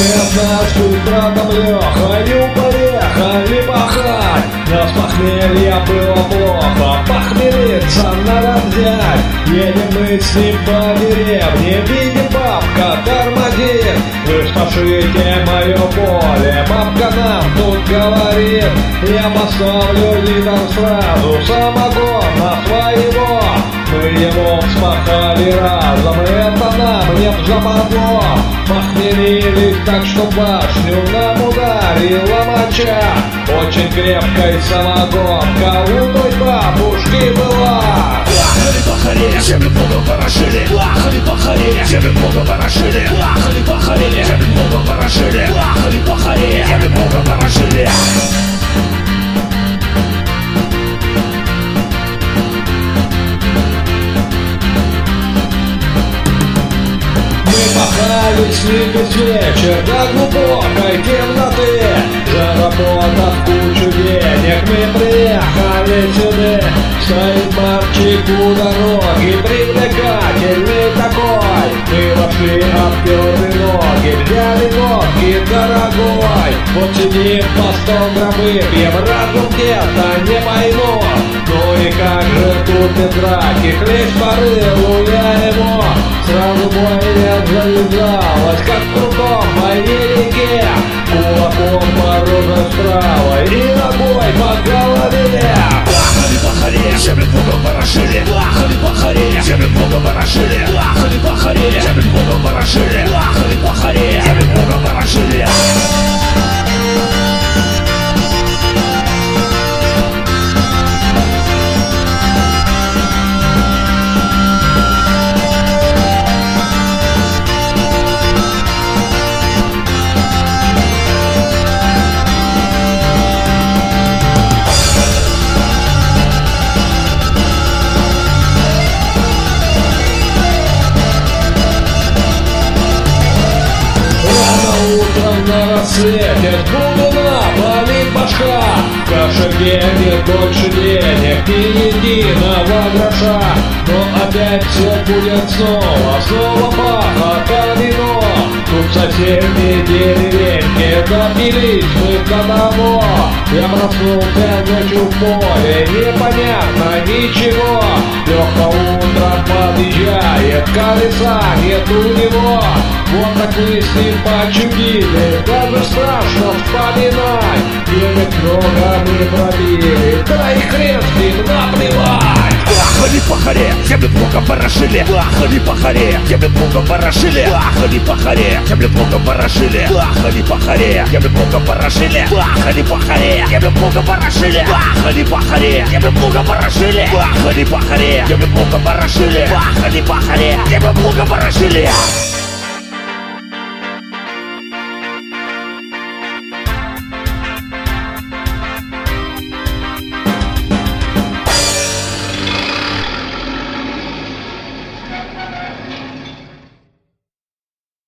нас с братом Лехою поехали пахать. Но с похмелья было плохо, похмелиться надо взять. Едем мы с ним по деревне, видим, бабка тормозит. Вы спашите мое поле, бабка нам тут говорит. Я поставлю литр сразу самогона своего. Мы его вспахали разом, это нам не западло. Похмелились так, что башню нам ударила моча. Очень крепкой самогонка у той бабушки была. Плахали-пахали, землю много порошили. Плахали-пахали, землю много порошили. Плахали-пахали, землю много порошили. Плахали-пахали, землю много порошили. Махали с ним весь вечер до глубокой темноты. Заработав кучу денег, мы приехали сюда. Стоит мальчик у дороги, привлекательный такой. Мы вошли, обтерли ноги, взяли водки дорогой. Вот сидим, по 100 грамм выпьем, разум где-то не пойму. Ну и как же тут без драки, хлест порылу я ему. Сразу бойня завязалась, как в крутом боевике. Кулаком мороза справа и ногой по голове. Плахали-пахали, землю много порошили. Плахали-пахали, землю много порошили. Плахали-пахали, землю много порошили. Плахали-пахали, землю много порошили. Утром на рассвете луна болит башка. В кошельке нет больше денег, ни единого гроша. Но опять все будет снова пахота вино. Тут в соседней деревеньке допились мы до того. Я проснулся ночью в поле, непонятно ничего. Леха утром подъезжает, колеса нет у него. Вот так мы с ним почудили, даже страшно вспоминать. Денег много мы пробили, да и хрен с ним наплевать. Плахали-пахали, землю много порошили. Плахали-пахали, землю много порошили. Плахали-пахали, землю много порошили. Плахали-пахали, землю много порошили. Плахали-пахали, землю много порошили. Плахали-пахали, землю много порошили. Плахали-пахали, землю много порошили. Плахали-пахали, землю много порошили.